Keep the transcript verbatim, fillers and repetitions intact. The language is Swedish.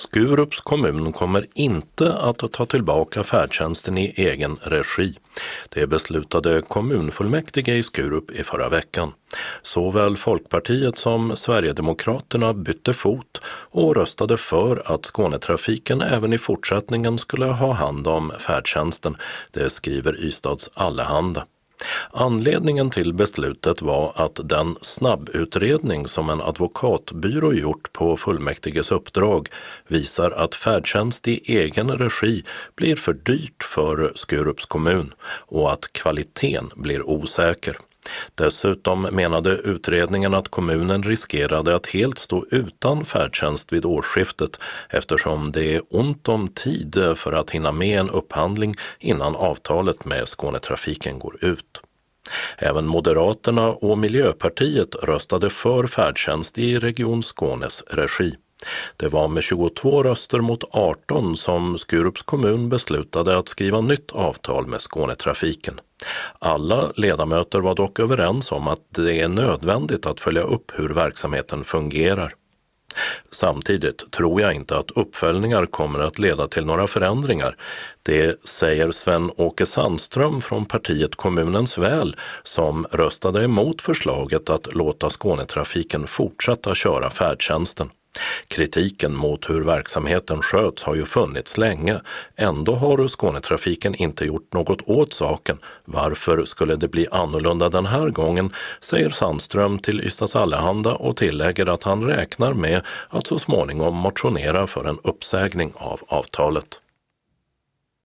Skurups kommun kommer inte att ta tillbaka färdtjänsten i egen regi. Det beslutade kommunfullmäktige i Skurup i förra veckan. Såväl Folkpartiet som Sverigedemokraterna bytte fot och röstade för att Skånetrafiken även i fortsättningen skulle ha hand om färdtjänsten, det skriver Ystads Allehanda. Anledningen till beslutet var att den snabbutredning som en advokatbyrå gjort på fullmäktiges uppdrag visar att färdtjänst i egen regi blir för dyrt för Skurups kommun och att kvaliteten blir osäker. Dessutom menade utredningen att kommunen riskerade att helt stå utan färdtjänst vid årsskiftet eftersom det är ont om tid för att hinna med en upphandling innan avtalet med Skånetrafiken går ut. Även Moderaterna och Miljöpartiet röstade för färdtjänst i Region Skånes regi. Det var med tjugotvå röster mot arton som Skurups kommun beslutade att skriva nytt avtal med Skånetrafiken. Alla ledamöter var dock överens om att det är nödvändigt att följa upp hur verksamheten fungerar. Samtidigt tror jag inte att uppföljningar kommer att leda till några förändringar. Det säger Sven-Åke Sandström från partiet Kommunens väl som röstade emot förslaget att låta Skånetrafiken fortsätta köra färdtjänsten. Kritiken mot hur verksamheten sköts har ju funnits länge. Ändå har Skånetrafiken inte gjort något åt saken. Varför skulle det bli annorlunda den här gången, säger Sandström till Ystads Allehanda och tillägger att han räknar med att så småningom motionera för en uppsägning av avtalet.